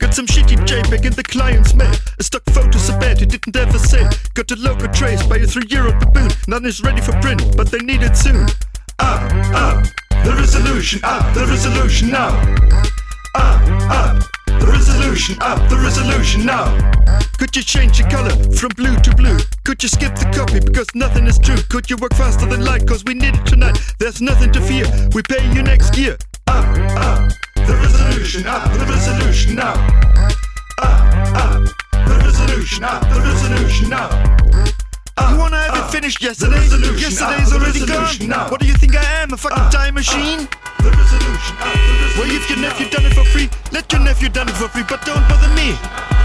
Got some shitty JPEG in the client's mail. A stock photo's a bad, it didn't ever say. Got a logo trace by a €3 baboon. None is ready for print, but they need it soon. Up, the resolution, up, the resolution now. Up, the resolution, up, the resolution now. Could you change the color from blue to blue? Could you skip the copy because nothing is true? Could you work faster than light cause we need it tonight? There's nothing to fear, we pay you next year. Up, the resolution, up, the resolution now. Up, the resolution, up, the resolution now. You wanna have it finished yesterday? Yesterday's already gone. Now. What do you think I am, a fucking time machine? The resolution, well, if your nephew done it for free, let your nephew done it for free, but don't bother me.